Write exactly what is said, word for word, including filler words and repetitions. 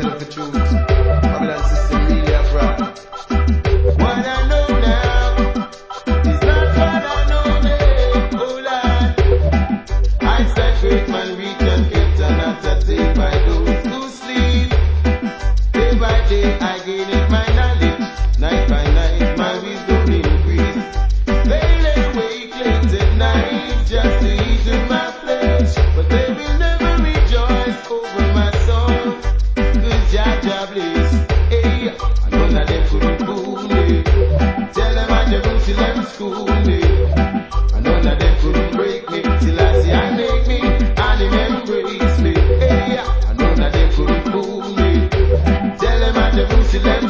tell you the truth. Babylon system really a fraud. What I know now is not what I know then. Oh Lord, I said great man reach and kept and not a take by those who sleep. Day by day I gain in my knowledge. Night by night my wisdom increase. They lay awake late at night just to eat in my flesh, but they will never rejoice over my soul. Good job, job bliss. Hey, I know that they couldn't fool me. Tell them I Jerusalem school me. I know that they couldn't break me till I see I make me and him embrace me. Hey, I know that they couldn't fool me. Tell them I Jerusalem